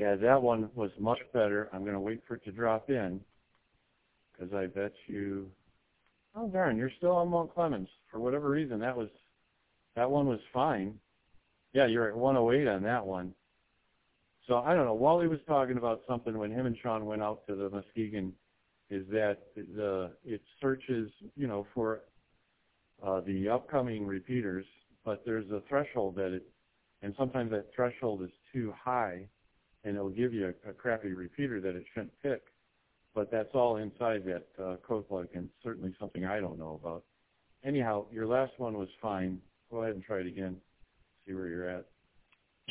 Yeah, that one was much better. I'm going to wait for it to drop in because I bet you. Oh darn, you're still on Mount Clemens for whatever reason. That one was fine. Yeah, you're at 108 on that one. So I don't know. Wally was talking about something when him and Sean went out to the Muskegon, is that it searches, for the upcoming repeaters, but there's a threshold and sometimes that threshold is too high, and it'll give you a crappy repeater that it shouldn't pick. But that's all inside that code plug, and certainly something I don't know about. Anyhow, your last one was fine. Go ahead and try it again. See where you're at.